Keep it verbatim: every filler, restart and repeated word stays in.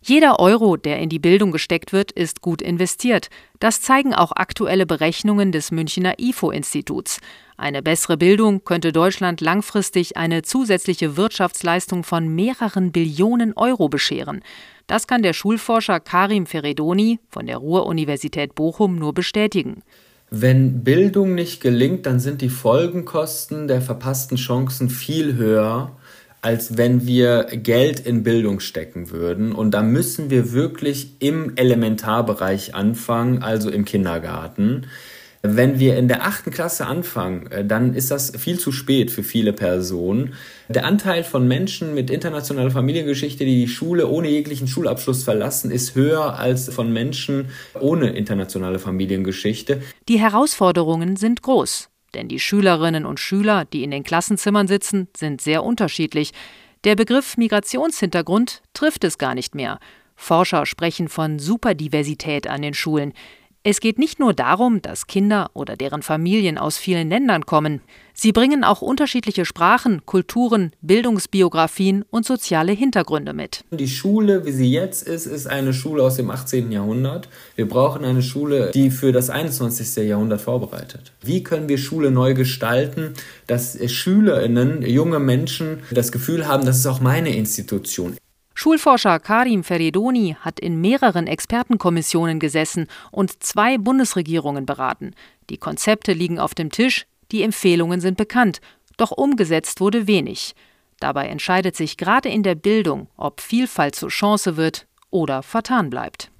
Jeder Euro, der in die Bildung gesteckt wird, ist gut investiert. Das zeigen auch aktuelle Berechnungen des Münchner I F O-Instituts. Eine bessere Bildung könnte Deutschland langfristig eine zusätzliche Wirtschaftsleistung von mehreren Billionen Euro bescheren. Das kann der Schulforscher Karim Feredoni von der Ruhr-Universität Bochum nur bestätigen. Wenn Bildung nicht gelingt, dann sind die Folgenkosten der verpassten Chancen viel höher, als wenn wir Geld in Bildung stecken würden. Und da müssen wir wirklich im Elementarbereich anfangen, also im Kindergarten. Wenn wir in der achten Klasse anfangen, dann ist das viel zu spät für viele Personen. Der Anteil von Menschen mit internationaler Familiengeschichte, die die Schule ohne jeglichen Schulabschluss verlassen, ist höher als von Menschen ohne internationale Familiengeschichte. Die Herausforderungen sind groß, denn die Schülerinnen und Schüler, die in den Klassenzimmern sitzen, sind sehr unterschiedlich. Der Begriff Migrationshintergrund trifft es gar nicht mehr. Forscher sprechen von Superdiversität an den Schulen. Es geht nicht nur darum, dass Kinder oder deren Familien aus vielen Ländern kommen. Sie bringen auch unterschiedliche Sprachen, Kulturen, Bildungsbiografien und soziale Hintergründe mit. Die Schule, wie sie jetzt ist, ist eine Schule aus dem achtzehnten Jahrhundert. Wir brauchen eine Schule, die für das einundzwanzigste Jahrhundert vorbereitet. Wie können wir Schule neu gestalten, dass SchülerInnen, junge Menschen das Gefühl haben, das ist auch meine Institution. Schulforscher Karim Feredoni hat in mehreren Expertenkommissionen gesessen und zwei Bundesregierungen beraten. Die Konzepte liegen auf dem Tisch, die Empfehlungen sind bekannt, doch umgesetzt wurde wenig. Dabei entscheidet sich gerade in der Bildung, ob Vielfalt zur Chance wird oder vertan bleibt.